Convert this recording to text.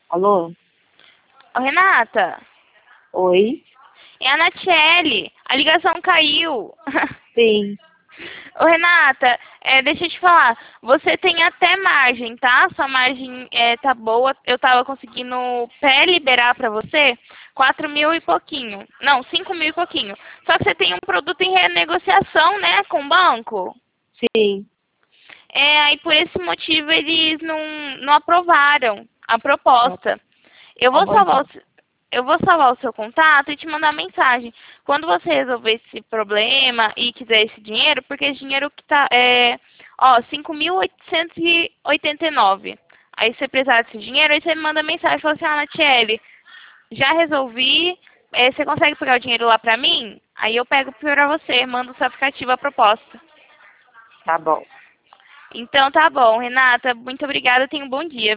Alô? Ô, Renata, Oi? é a Natiele. A ligação caiu. Sim. Ô, Renata, deixa eu te falar. Você tem até margem, tá? Sua margem tá boa. Eu tava conseguindo pré-liberar pra você 4 mil e pouquinho. Não, 5 mil e pouquinho. Só que você tem um produto em renegociação, né, com o banco. Sim. Aí por esse motivo eles não aprovaram a Tá, proposta. Eu tá vou bom, então. salvar o seu contato e te mandar mensagem. Quando você resolver esse problema e quiser esse dinheiro, porque esse dinheiro que tá ó, 5.889. Aí se você precisar desse dinheiro, aí você me manda mensagem, fala assim: "Ah, Natiele, já resolvi, você consegue pegar o dinheiro lá pra mim?" Aí eu pego pra você, mando o seu aplicativo a proposta. Tá bom. Então tá bom, Renata, muito obrigada, tenha um bom dia.